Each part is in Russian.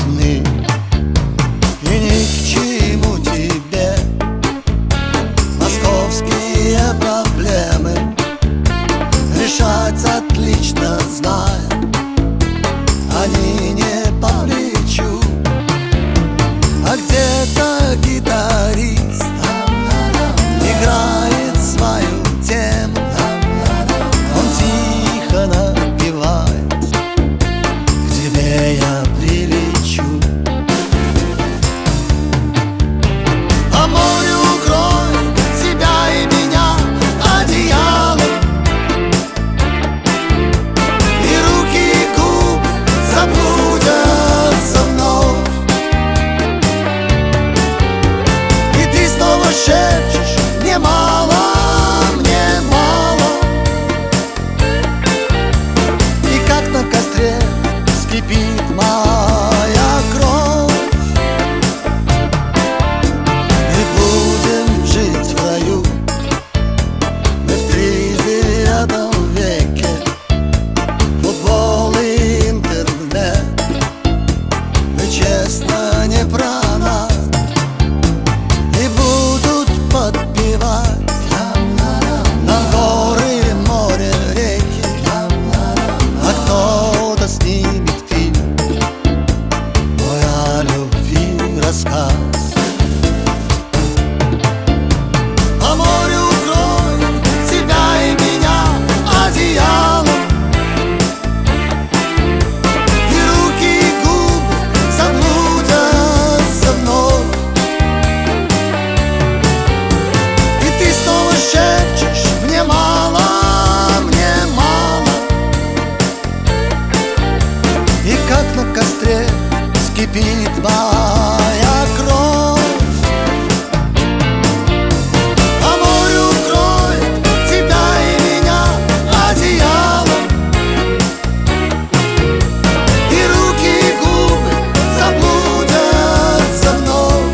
нужны, и ни к чему тебе московские проблемы. Решать отлично зная, они не по плечу. А где-то гитарист играет свою тему, он тихо напевает: к тебе я прилечу. А море укроет тебя и меня одеялом, и руки и губы заблудятся вновь, и ты снова шепчешь: мне мало, мне мало. И как на костре скипит моя кровь. Мы будем жить в раю, мы в 39 веке. Футбол и интернет, мы честно не про нас. И будут подпевать нам горы, море, реки, а кто-то снимет фильм мой о любви рассказ. А море укроет тебя и меня одеялом, и руки и губы заблудятся вновь, и ты снова шепчешь: мне мало, мне мало. И как на костре скипит моя кровь. А море укроет тебя и меня одеялом, и руки и губы заблудятся вновь,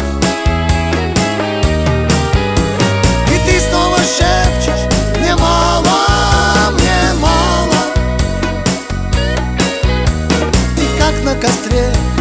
и ты снова шепчешь: мне мало, мне мало. И как на костре